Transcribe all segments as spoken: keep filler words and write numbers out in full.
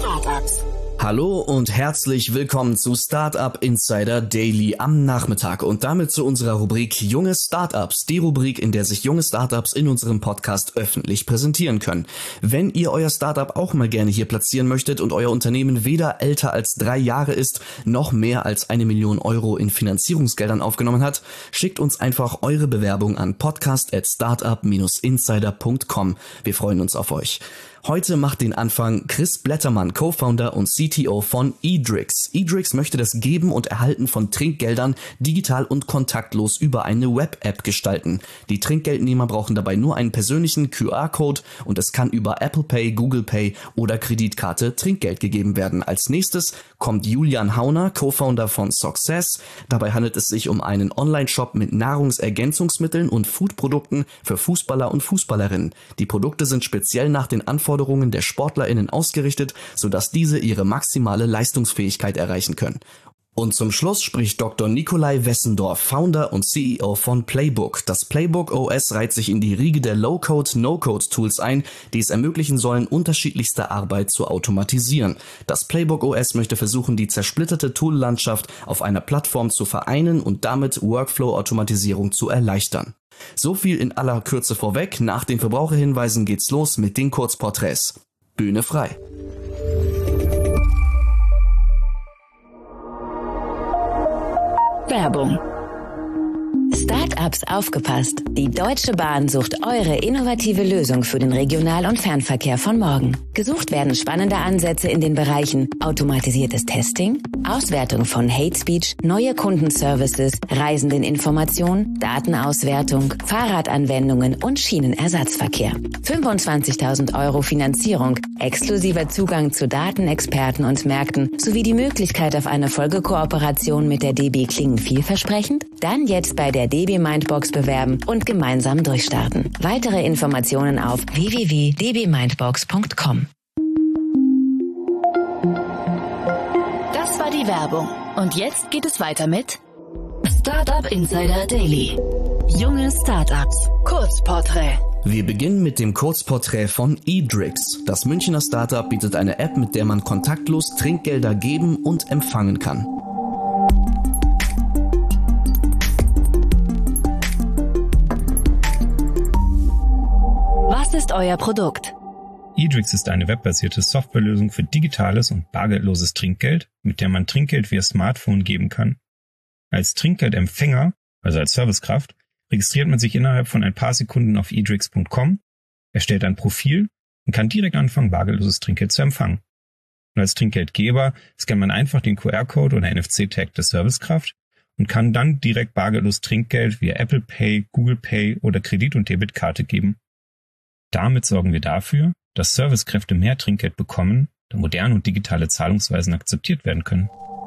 Startups. Hallo und herzlich willkommen zu Startup Insider Daily am Nachmittag und damit zu unserer Rubrik Junge Startups, die Rubrik, in der sich junge Startups in unserem Podcast öffentlich präsentieren können. Wenn ihr euer Startup auch mal gerne hier platzieren möchtet und euer Unternehmen weder älter als drei Jahre ist, noch mehr als eine Million Euro in Finanzierungsgeldern aufgenommen hat, schickt uns einfach eure Bewerbung an podcast at startup dash insider punkt com. Wir freuen uns auf euch. Heute macht den Anfang Chris Blättermann, Co-Founder und C T O von Edrix. Edrix möchte das Geben und Erhalten von Trinkgeldern digital und kontaktlos über eine Web-App gestalten. Die Trinkgeldnehmer brauchen dabei nur einen persönlichen Q R-Code und es kann über Apple Pay, Google Pay oder Kreditkarte Trinkgeld gegeben werden. Als nächstes kommt Julian Hauner, Co-Founder von Success. Dabei handelt es sich um einen Online-Shop mit Nahrungsergänzungsmitteln und Foodprodukten für Fußballer und Fußballerinnen. Die Produkte sind speziell nach den Anforderungen der SportlerInnen ausgerichtet, sodass diese ihre maximale Leistungsfähigkeit erreichen können. Und zum Schluss spricht Doktor Nikolai Wessendorf, Founder und C E O von Playbook. Das Playbook O S reiht sich in die Riege der Low-Code, No-Code-Tools ein, die es ermöglichen sollen, unterschiedlichste Arbeit zu automatisieren. Das Playbook O S möchte versuchen, die zersplitterte Tool-Landschaft auf einer Plattform zu vereinen und damit Workflow-Automatisierung zu erleichtern. So viel in aller Kürze vorweg. Nach den Verbraucherhinweisen geht's los mit den Kurzporträts. Bühne frei. Werbung. Startups aufgepasst! Die Deutsche Bahn sucht eure innovative Lösung für den Regional- und Fernverkehr von morgen. Gesucht werden spannende Ansätze in den Bereichen automatisiertes Testing, Auswertung von Hate Speech, neue Kundenservices, Reisendeninformation, Datenauswertung, Fahrradanwendungen und Schienenersatzverkehr. fünfundzwanzigtausend Euro Finanzierung, exklusiver Zugang zu Datenexperten und Märkten sowie die Möglichkeit auf eine Folgekooperation mit der D B klingen vielversprechend? Dann jetzt bei der D B Mindbox bewerben und gemeinsam durchstarten. Weitere Informationen auf w w w punkt d b mindbox punkt com. Das war die Werbung. Und jetzt geht es weiter mit Startup Insider Daily. Junge Startups. Kurzporträt. Wir beginnen mit dem Kurzporträt von Edrix. Das Münchner Startup bietet eine App, mit der man kontaktlos Trinkgelder geben und empfangen kann. Was ist euer Produkt? Edrix ist eine webbasierte Softwarelösung für digitales und bargeldloses Trinkgeld, mit der man Trinkgeld via Smartphone geben kann. Als Trinkgeldempfänger, also als Servicekraft, registriert man sich innerhalb von ein paar Sekunden auf edrix punkt com, erstellt ein Profil und kann direkt anfangen, bargeldloses Trinkgeld zu empfangen. Und als Trinkgeldgeber scannt man einfach den Q R-Code oder N F C-Tag der Servicekraft und kann dann direkt bargeldlos Trinkgeld via Apple Pay, Google Pay oder Kredit- und Debitkarte geben. Damit sorgen wir dafür, dass Servicekräfte mehr Trinkgeld bekommen, da moderne und digitale Zahlungsweisen akzeptiert werden können.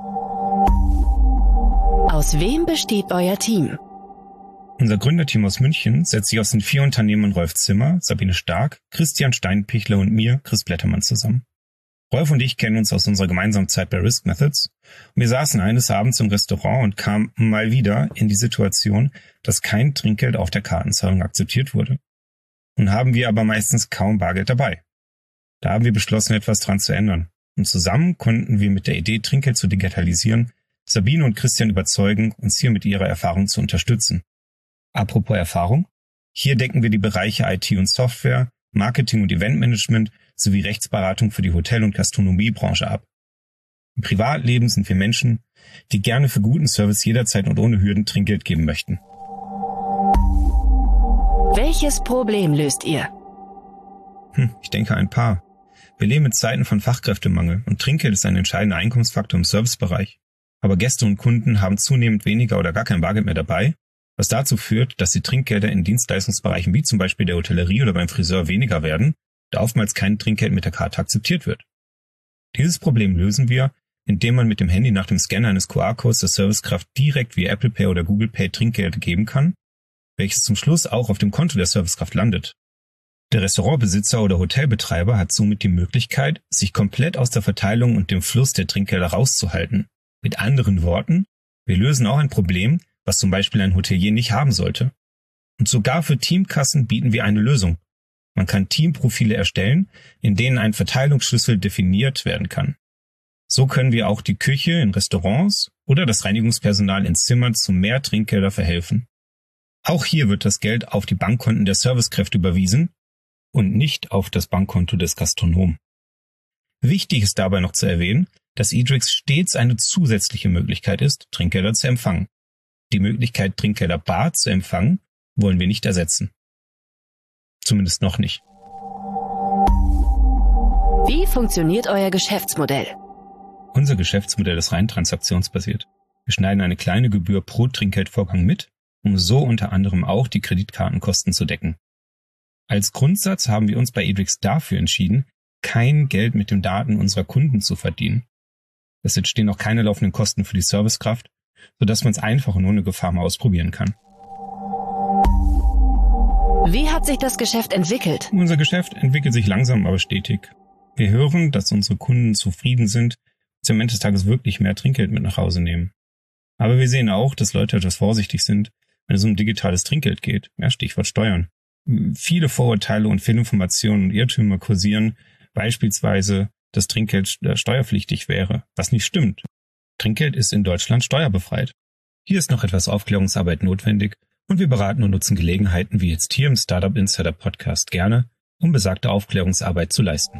Aus wem besteht euer Team? Unser Gründerteam aus München setzt sich aus den vier Unternehmern Rolf Zimmer, Sabine Stark, Christian Steinpichler und mir, Chris Blättermann, zusammen. Rolf und ich kennen uns aus unserer gemeinsamen Zeit bei Risk Methods und wir saßen eines Abends im Restaurant und kamen mal wieder in die Situation, dass kein Trinkgeld auf der Kartenzahlung akzeptiert wurde. Nun haben wir aber meistens kaum Bargeld dabei. Da haben wir beschlossen, etwas dran zu ändern. Und zusammen konnten wir mit der Idee, Trinkgeld zu digitalisieren, Sabine und Christian überzeugen, uns hier mit ihrer Erfahrung zu unterstützen. Apropos Erfahrung, hier decken wir die Bereiche I T und Software, Marketing und Eventmanagement sowie Rechtsberatung für die Hotel- und Gastronomiebranche ab. Im Privatleben sind wir Menschen, die gerne für guten Service jederzeit und ohne Hürden Trinkgeld geben möchten. Welches Problem löst ihr? Hm, ich denke ein paar. Wir leben in Zeiten von Fachkräftemangel und Trinkgeld ist ein entscheidender Einkommensfaktor im Servicebereich. Aber Gäste und Kunden haben zunehmend weniger oder gar kein Bargeld mehr dabei, was dazu führt, dass die Trinkgelder in Dienstleistungsbereichen wie zum Beispiel der Hotellerie oder beim Friseur weniger werden, da oftmals kein Trinkgeld mit der Karte akzeptiert wird. Dieses Problem lösen wir, indem man mit dem Handy nach dem Scanner eines Q R-Codes der Servicekraft direkt via Apple Pay oder Google Pay Trinkgelder geben kann, welches zum Schluss auch auf dem Konto der Servicekraft landet. Der Restaurantbesitzer oder Hotelbetreiber hat somit die Möglichkeit, sich komplett aus der Verteilung und dem Fluss der Trinkgelder rauszuhalten. Mit anderen Worten, wir lösen auch ein Problem, was zum Beispiel ein Hotelier nicht haben sollte. Und sogar für Teamkassen bieten wir eine Lösung. Man kann Teamprofile erstellen, in denen ein Verteilungsschlüssel definiert werden kann. So können wir auch die Küche in Restaurants oder das Reinigungspersonal in Zimmern zu mehr Trinkgelder verhelfen. Auch hier wird das Geld auf die Bankkonten der Servicekräfte überwiesen und nicht auf das Bankkonto des Gastronomen. Wichtig ist dabei noch zu erwähnen, dass Idrix stets eine zusätzliche Möglichkeit ist, Trinkgelder zu empfangen. Die Möglichkeit, Trinkgelder bar zu empfangen, wollen wir nicht ersetzen. Zumindest noch nicht. Wie funktioniert euer Geschäftsmodell? Unser Geschäftsmodell ist rein transaktionsbasiert. Wir schneiden eine kleine Gebühr pro Trinkgeldvorgang mit, um so unter anderem auch die Kreditkartenkosten zu decken. Als Grundsatz haben wir uns bei Idrix dafür entschieden, kein Geld mit den Daten unserer Kunden zu verdienen. Es entstehen auch keine laufenden Kosten für die Servicekraft, sodass man es einfach und ohne Gefahr mal ausprobieren kann. Wie hat sich das Geschäft entwickelt? Unser Geschäft entwickelt sich langsam, aber stetig. Wir hören, dass unsere Kunden zufrieden sind und am Ende des Tages wirklich mehr Trinkgeld mit nach Hause nehmen. Aber wir sehen auch, dass Leute etwas vorsichtig sind, wenn es um digitales Trinkgeld geht. Ja, Stichwort Steuern. Viele Vorurteile und Fehlinformationen und Irrtümer kursieren, beispielsweise, dass Trinkgeld steuerpflichtig wäre, was nicht stimmt. Trinkgeld ist in Deutschland steuerbefreit. Hier ist noch etwas Aufklärungsarbeit notwendig und wir beraten und nutzen Gelegenheiten wie jetzt hier im Startup Insider Podcast gerne, um besagte Aufklärungsarbeit zu leisten.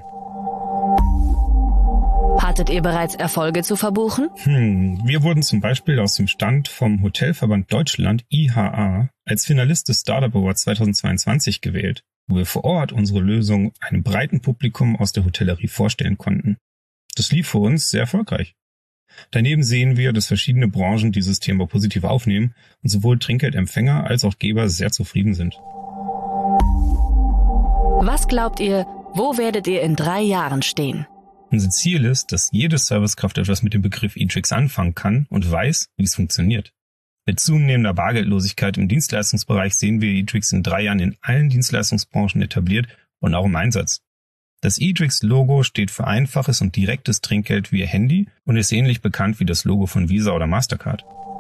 Hattet ihr bereits Erfolge zu verbuchen? Hm, wir wurden zum Beispiel aus dem Stand vom Hotelverband Deutschland I H A als Finalist des Startup Awards zweitausendzweiundzwanzig gewählt, wo wir vor Ort unsere Lösung einem breiten Publikum aus der Hotellerie vorstellen konnten. Das lief für uns sehr erfolgreich. Daneben sehen wir, dass verschiedene Branchen dieses Thema positiv aufnehmen und sowohl Trinkgeldempfänger als auch Geber sehr zufrieden sind. Was glaubt ihr, wo werdet ihr in drei Jahren stehen? Unser Ziel ist, dass jede Servicekraft etwas mit dem Begriff Idrix anfangen kann und weiß, wie es funktioniert. Mit zunehmender Bargeldlosigkeit im Dienstleistungsbereich sehen wir Idrix in drei Jahren in allen Dienstleistungsbranchen etabliert und auch im Einsatz. Das Idrix-Logo steht für einfaches und direktes Trinkgeld via Handy und ist ähnlich bekannt wie das Logo von Visa oder Mastercard.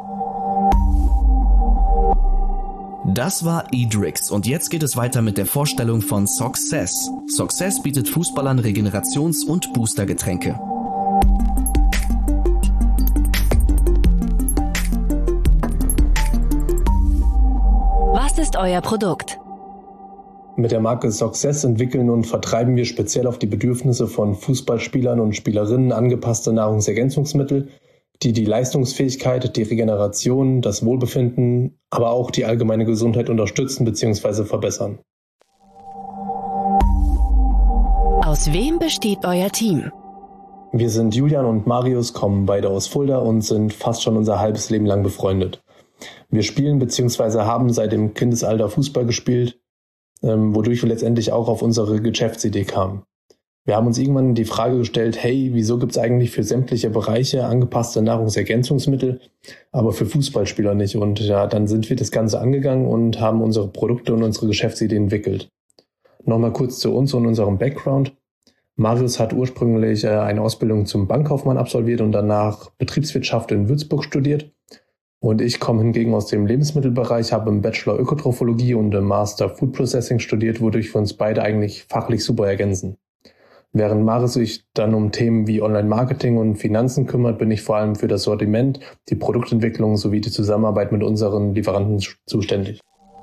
Das war Idrix und jetzt geht es weiter mit der Vorstellung von Success. Success bietet Fußballern Regenerations- und Boostergetränke. Was ist euer Produkt? Mit der Marke Success entwickeln und vertreiben wir speziell auf die Bedürfnisse von Fußballspielern und Spielerinnen angepasste Nahrungsergänzungsmittel, die die Leistungsfähigkeit, die Regeneration, das Wohlbefinden, aber auch die allgemeine Gesundheit unterstützen bzw. verbessern. Aus wem besteht euer Team? Wir sind Julian und Marius, kommen beide aus Fulda und sind fast schon unser halbes Leben lang befreundet. Wir spielen bzw. haben seit dem Kindesalter Fußball gespielt, wodurch wir letztendlich auch auf unsere Geschäftsidee kamen. Wir haben uns irgendwann die Frage gestellt, hey, wieso gibt es eigentlich für sämtliche Bereiche angepasste Nahrungsergänzungsmittel, aber für Fußballspieler nicht? Und ja, dann sind wir das Ganze angegangen und haben unsere Produkte und unsere Geschäftsidee entwickelt. Nochmal kurz zu uns und unserem Background. Marius hat ursprünglich eine Ausbildung zum Bankkaufmann absolviert und danach Betriebswirtschaft in Würzburg studiert. Und ich komme hingegen aus dem Lebensmittelbereich, habe im Bachelor Ökotrophologie und im Master Food Processing studiert, wodurch wir uns beide eigentlich fachlich super ergänzen. Während Marius sich dann um Themen wie Online-Marketing und Finanzen kümmert, bin ich vor allem für das Sortiment, die Produktentwicklung sowie die Zusammenarbeit mit unseren Lieferanten zuständig.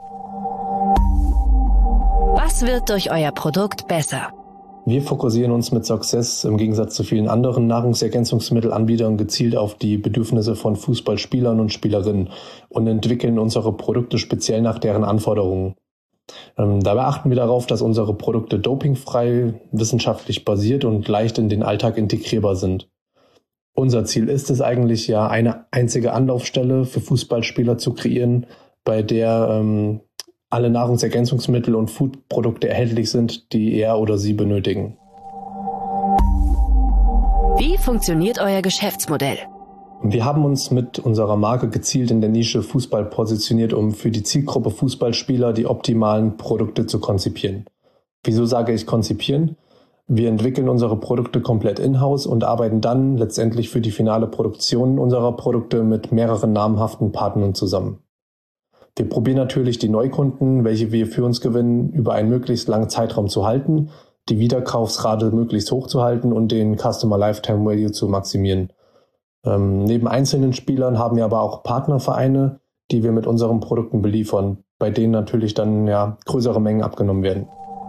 Was wird durch euer Produkt besser? Wir fokussieren uns mit Success im Gegensatz zu vielen anderen Nahrungsergänzungsmittelanbietern gezielt auf die Bedürfnisse von Fußballspielern und Spielerinnen und entwickeln unsere Produkte speziell nach deren Anforderungen. Ähm, dabei achten wir darauf, dass unsere Produkte dopingfrei, wissenschaftlich basiert und leicht in den Alltag integrierbar sind. Unser Ziel ist es eigentlich ja, eine einzige Anlaufstelle für Fußballspieler zu kreieren, bei der ähm, alle Nahrungsergänzungsmittel und Foodprodukte erhältlich sind, die er oder sie benötigen. Wie funktioniert euer Geschäftsmodell? Wir haben uns mit unserer Marke gezielt in der Nische Fußball positioniert, um für die Zielgruppe Fußballspieler die optimalen Produkte zu konzipieren. Wieso sage ich konzipieren? Wir entwickeln unsere Produkte komplett in-house und arbeiten dann letztendlich für die finale Produktion unserer Produkte mit mehreren namhaften Partnern zusammen. Wir probieren natürlich die Neukunden, welche wir für uns gewinnen, über einen möglichst langen Zeitraum zu halten, die Wiederkaufsrate möglichst hoch zu halten und den Customer Lifetime Value zu maximieren. Ähm, neben einzelnen Spielern haben wir aber auch Partnervereine, die wir mit unseren Produkten beliefern, bei denen natürlich dann ja größere Mengen abgenommen werden.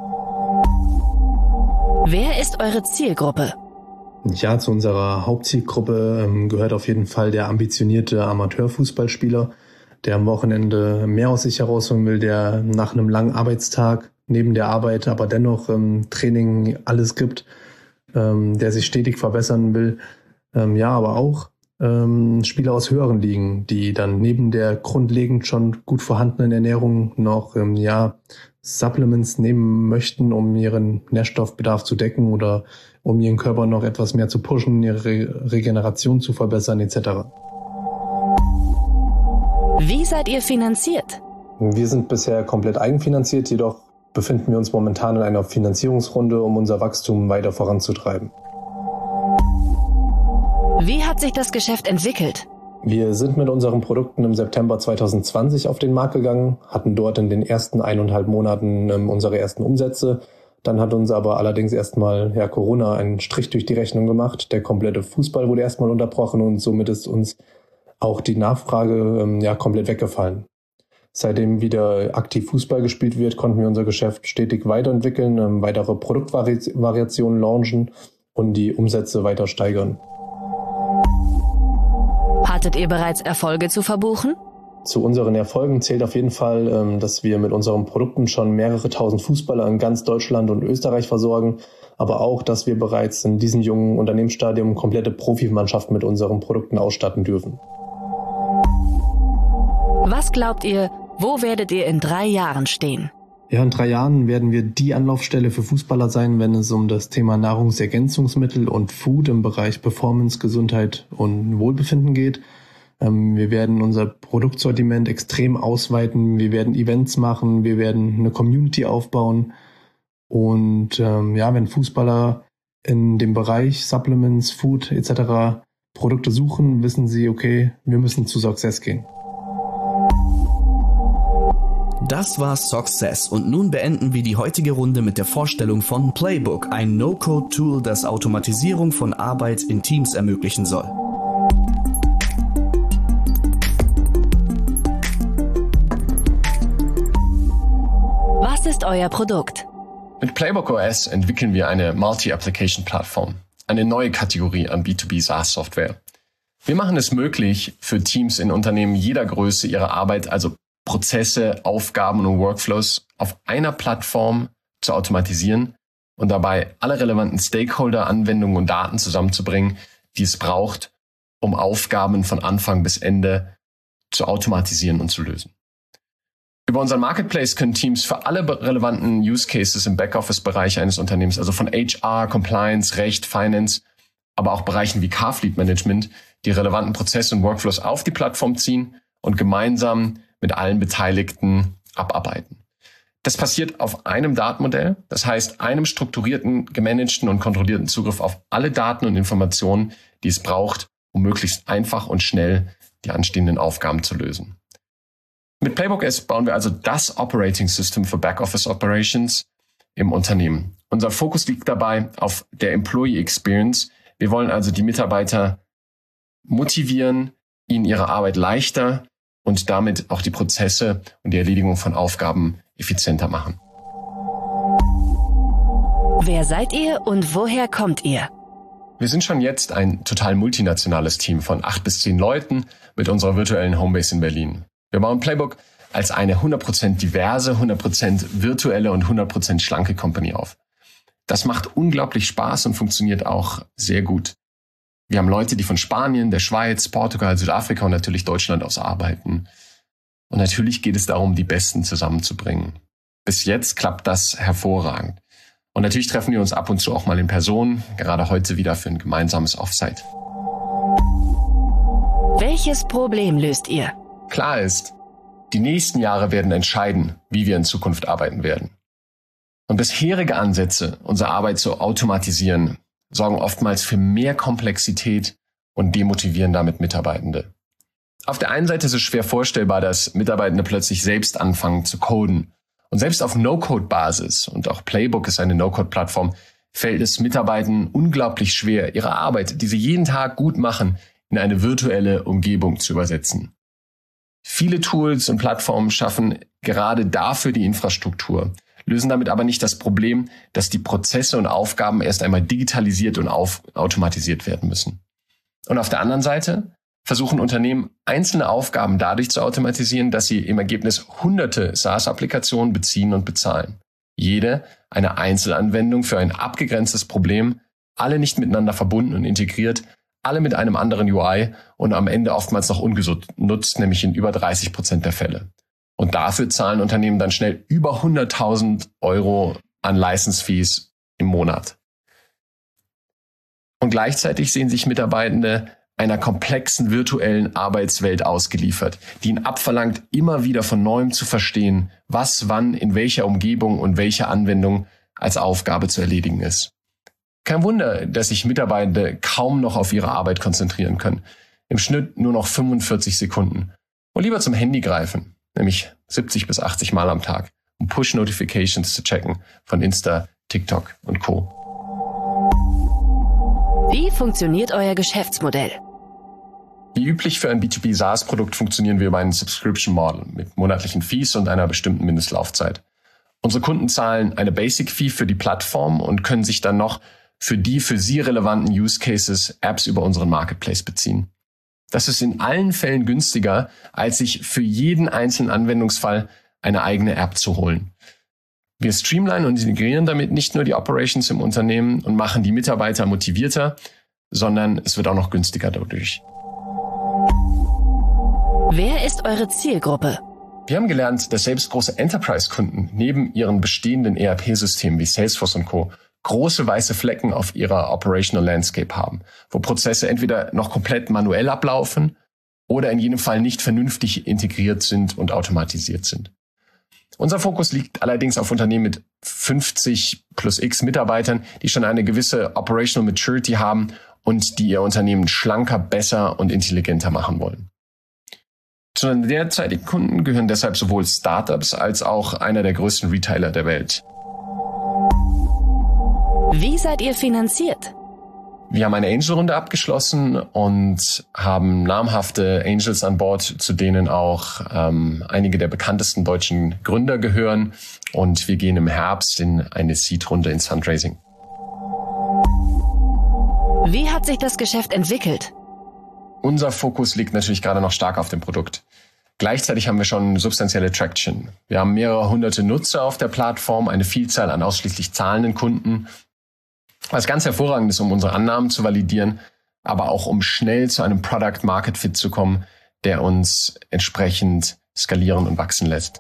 Wer ist eure Zielgruppe? Ja, zu unserer Hauptzielgruppe ähm, gehört auf jeden Fall der ambitionierte Amateurfußballspieler, der am Wochenende mehr aus sich herausholen will, der nach einem langen Arbeitstag neben der Arbeit aber dennoch ähm, Training alles gibt, ähm, der sich stetig verbessern will. Ähm, ja, aber auch ähm, Spieler aus höheren Ligen, die dann neben der grundlegend schon gut vorhandenen Ernährung noch ähm, ja Supplements nehmen möchten, um ihren Nährstoffbedarf zu decken oder um ihren Körper noch etwas mehr zu pushen, ihre Re- Regeneration zu verbessern et cetera. Wie seid ihr finanziert? Wir sind bisher komplett eigenfinanziert, jedoch befinden wir uns momentan in einer Finanzierungsrunde, um unser Wachstum weiter voranzutreiben. Wie hat sich das Geschäft entwickelt? Wir sind mit unseren Produkten im September zwanzig zwanzig auf den Markt gegangen, hatten dort in den ersten eineinhalb Monaten ähm, unsere ersten Umsätze. Dann hat uns aber allerdings erstmal ja, Corona einen Strich durch die Rechnung gemacht. Der komplette Fußball wurde erstmal unterbrochen und somit ist uns auch die Nachfrage ähm, ja komplett weggefallen. Seitdem wieder aktiv Fußball gespielt wird, konnten wir unser Geschäft stetig weiterentwickeln, ähm, weitere Produktvariationen launchen und die Umsätze weiter steigern. Hattet ihr bereits Erfolge zu verbuchen? Zu unseren Erfolgen zählt auf jeden Fall, ähm, dass wir mit unseren Produkten schon mehrere tausend Fußballer in ganz Deutschland und Österreich versorgen, aber auch, dass wir bereits in diesem jungen Unternehmensstadium komplette Profimannschaften mit unseren Produkten ausstatten dürfen. Was glaubt ihr, wo werdet ihr in drei Jahren stehen? Ja, in drei Jahren werden wir die Anlaufstelle für Fußballer sein, wenn es um das Thema Nahrungsergänzungsmittel und Food im Bereich Performance, Gesundheit und Wohlbefinden geht. Ähm, wir werden unser Produktsortiment extrem ausweiten, wir werden Events machen, wir werden eine Community aufbauen und ähm, ja, wenn Fußballer in dem Bereich Supplements, Food et cetera Produkte suchen, wissen sie, okay, wir müssen zu Success gehen. Das war Success und nun beenden wir die heutige Runde mit der Vorstellung von Playbook, ein No-Code-Tool, das Automatisierung von Arbeit in Teams ermöglichen soll. Was ist euer Produkt? Mit Playbook O S entwickeln wir eine Multi-Application-Plattform, eine neue Kategorie an B zwei B SaaS-Software. Wir machen es möglich, für Teams in Unternehmen jeder Größe ihre Arbeit, also Prozesse, Aufgaben und Workflows auf einer Plattform zu automatisieren und dabei alle relevanten Stakeholder, Anwendungen und Daten zusammenzubringen, die es braucht, um Aufgaben von Anfang bis Ende zu automatisieren und zu lösen. Über unseren Marketplace können Teams für alle relevanten Use Cases im Backoffice-Bereich eines Unternehmens, also von H R, Compliance, Recht, Finance, aber auch Bereichen wie Car-Fleet Management, die relevanten Prozesse und Workflows auf die Plattform ziehen und gemeinsam mit allen Beteiligten abarbeiten. Das passiert auf einem Datenmodell, das heißt einem strukturierten, gemanagten und kontrollierten Zugriff auf alle Daten und Informationen, die es braucht, um möglichst einfach und schnell die anstehenden Aufgaben zu lösen. Mit Playbook O S bauen wir also das Operating System für Backoffice Operations im Unternehmen. Unser Fokus liegt dabei auf der Employee Experience. Wir wollen also die Mitarbeiter motivieren, ihnen ihre Arbeit leichter und damit auch die Prozesse und die Erledigung von Aufgaben effizienter machen. Wer seid ihr und woher kommt ihr? Wir sind schon jetzt ein total multinationales Team von acht bis zehn Leuten mit unserer virtuellen Homebase in Berlin. Wir bauen Playbook als eine hundert Prozent diverse, hundert Prozent virtuelle und hundert Prozent schlanke Company auf. Das macht unglaublich Spaß und funktioniert auch sehr gut. Wir haben Leute, die von Spanien, der Schweiz, Portugal, Südafrika und natürlich Deutschland aus arbeiten. Und natürlich geht es darum, die Besten zusammenzubringen. Bis jetzt klappt das hervorragend. Und natürlich treffen wir uns ab und zu auch mal in Person, gerade heute wieder für ein gemeinsames Offsite. Welches Problem löst ihr? Klar ist, die nächsten Jahre werden entscheiden, wie wir in Zukunft arbeiten werden. Und bisherige Ansätze, unsere Arbeit zu automatisieren, sorgen oftmals für mehr Komplexität und demotivieren damit Mitarbeitende. Auf der einen Seite ist es schwer vorstellbar, dass Mitarbeitende plötzlich selbst anfangen zu coden. Und selbst auf No-Code-Basis, und auch Playbook ist eine No-Code-Plattform, fällt es Mitarbeitenden unglaublich schwer, ihre Arbeit, die sie jeden Tag gut machen, in eine virtuelle Umgebung zu übersetzen. Viele Tools und Plattformen schaffen gerade dafür die Infrastruktur, lösen damit aber nicht das Problem, dass die Prozesse und Aufgaben erst einmal digitalisiert und auf- automatisiert werden müssen. Und auf der anderen Seite versuchen Unternehmen, einzelne Aufgaben dadurch zu automatisieren, dass sie im Ergebnis hunderte SaaS-Applikationen beziehen und bezahlen. Jede eine Einzelanwendung für ein abgegrenztes Problem, alle nicht miteinander verbunden und integriert, alle mit einem anderen U I und am Ende oftmals noch ungenutzt, nämlich in über dreißig Prozent der Fälle. Und dafür zahlen Unternehmen dann schnell über hunderttausend Euro an License-Fees im Monat. Und gleichzeitig sehen sich Mitarbeitende einer komplexen virtuellen Arbeitswelt ausgeliefert, die ihnen abverlangt, immer wieder von Neuem zu verstehen, was wann in welcher Umgebung und welcher Anwendung als Aufgabe zu erledigen ist. Kein Wunder, dass sich Mitarbeitende kaum noch auf ihre Arbeit konzentrieren können. Im Schnitt nur noch fünfundvierzig Sekunden. Und lieber zum Handy greifen, nämlich siebzig bis achtzig Mal am Tag, um Push-Notifications zu checken von Insta, TikTok und Co. Wie funktioniert euer Geschäftsmodell? Wie üblich für ein B zwei B SaaS-Produkt funktionieren wir über einen Subscription-Model mit monatlichen Fees und einer bestimmten Mindestlaufzeit. Unsere Kunden zahlen eine Basic-Fee für die Plattform und können sich dann noch für die für sie relevanten Use Cases Apps über unseren Marketplace beziehen. Das ist in allen Fällen günstiger, als sich für jeden einzelnen Anwendungsfall eine eigene App zu holen. Wir streamlinen und integrieren damit nicht nur die Operations im Unternehmen und machen die Mitarbeiter motivierter, sondern es wird auch noch günstiger dadurch. Wer ist eure Zielgruppe? Wir haben gelernt, dass selbst große Enterprise-Kunden neben ihren bestehenden E R P-Systemen wie Salesforce und Co. große weiße Flecken auf ihrer Operational Landscape haben, wo Prozesse entweder noch komplett manuell ablaufen oder in jedem Fall nicht vernünftig integriert sind und automatisiert sind. Unser Fokus liegt allerdings auf Unternehmen mit fünfzig plus x Mitarbeitern, die schon eine gewisse Operational Maturity haben und die ihr Unternehmen schlanker, besser und intelligenter machen wollen. Zu den derzeitigen Kunden gehören deshalb sowohl Startups als auch einer der größten Retailer der Welt. Wie seid ihr finanziert? Wir haben eine Angel-Runde abgeschlossen und haben namhafte Angels an Bord, zu denen auch ähm, einige der bekanntesten deutschen Gründer gehören. Und wir gehen im Herbst in eine Seed-Runde ins Fundraising. Wie hat sich das Geschäft entwickelt? Unser Fokus liegt natürlich gerade noch stark auf dem Produkt. Gleichzeitig haben wir schon substanzielle Traction. Wir haben mehrere hunderte Nutzer auf der Plattform, eine Vielzahl an ausschließlich zahlenden Kunden. Was ganz hervorragend ist, um unsere Annahmen zu validieren, aber auch um schnell zu einem Product-Market-Fit zu kommen, der uns entsprechend skalieren und wachsen lässt.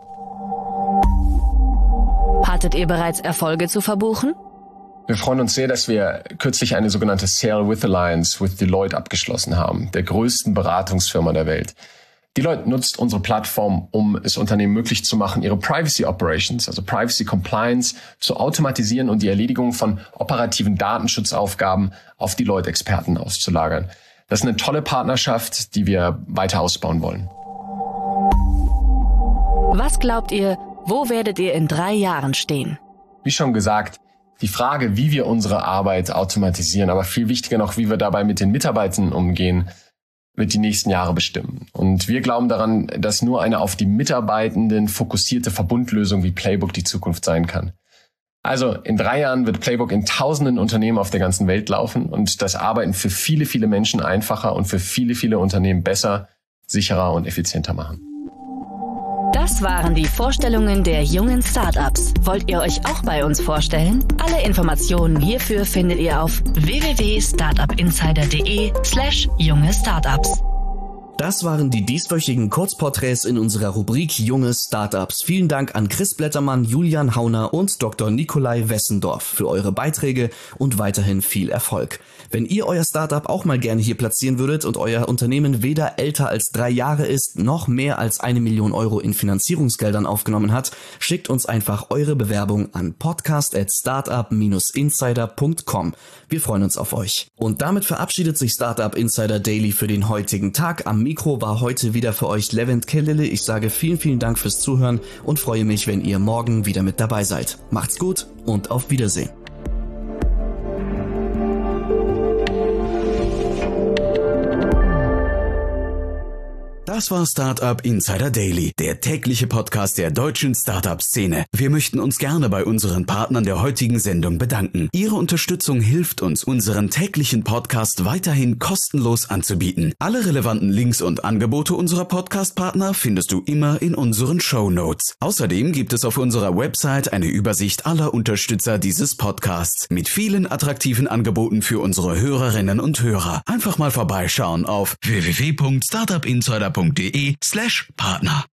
Hattet ihr bereits Erfolge zu verbuchen? Wir freuen uns sehr, dass wir kürzlich eine sogenannte Sale with Alliance with Deloitte abgeschlossen haben, der größten Beratungsfirma der Welt. Deloitte nutzt unsere Plattform, um es Unternehmen möglich zu machen, ihre Privacy Operations, also Privacy Compliance, zu automatisieren und die Erledigung von operativen Datenschutzaufgaben auf Deloitte-Experten auszulagern. Das ist eine tolle Partnerschaft, die wir weiter ausbauen wollen. Was glaubt ihr, wo werdet ihr in drei Jahren stehen? Wie schon gesagt, die Frage, wie wir unsere Arbeit automatisieren, aber viel wichtiger noch, wie wir dabei mit den Mitarbeitern umgehen, wird die nächsten Jahre bestimmen. Und wir glauben daran, dass nur eine auf die Mitarbeitenden fokussierte Verbundlösung wie Playbook die Zukunft sein kann. Also in drei Jahren wird Playbook in tausenden Unternehmen auf der ganzen Welt laufen und das Arbeiten für viele, viele Menschen einfacher und für viele, viele Unternehmen besser, sicherer und effizienter machen. Das waren die Vorstellungen der jungen Startups. Wollt ihr euch auch bei uns vorstellen? Alle Informationen hierfür findet ihr auf w w w punkt startupinsider.de slash junge Startups. Das waren die dieswöchigen Kurzporträts in unserer Rubrik Junge Startups. Vielen Dank an Chris Blettermann, Julian Hauner und Doktor Nikolai Wessendorf für eure Beiträge und weiterhin viel Erfolg. Wenn ihr euer Startup auch mal gerne hier platzieren würdet und euer Unternehmen weder älter als drei Jahre ist, noch mehr als eine Million Euro in Finanzierungsgeldern aufgenommen hat, schickt uns einfach eure Bewerbung an podcast at startup dash insider punkt com. Wir freuen uns auf euch. Und damit verabschiedet sich Startup Insider Daily für den heutigen Tag. Am Mikro war heute wieder für euch Levent Kellele. Ich sage vielen, vielen Dank fürs Zuhören und freue mich, wenn ihr morgen wieder mit dabei seid. Macht's gut und auf Wiedersehen. Das war Startup Insider Daily, der tägliche Podcast der deutschen Startup-Szene. Wir möchten uns gerne bei unseren Partnern der heutigen Sendung bedanken. Ihre Unterstützung hilft uns, unseren täglichen Podcast weiterhin kostenlos anzubieten. Alle relevanten Links und Angebote unserer Podcast-Partner findest du immer in unseren Shownotes. Außerdem gibt es auf unserer Website eine Übersicht aller Unterstützer dieses Podcasts mit vielen attraktiven Angeboten für unsere Hörerinnen und Hörer. Einfach mal vorbeischauen auf w w w punkt startupinsider punkt de slash Partner.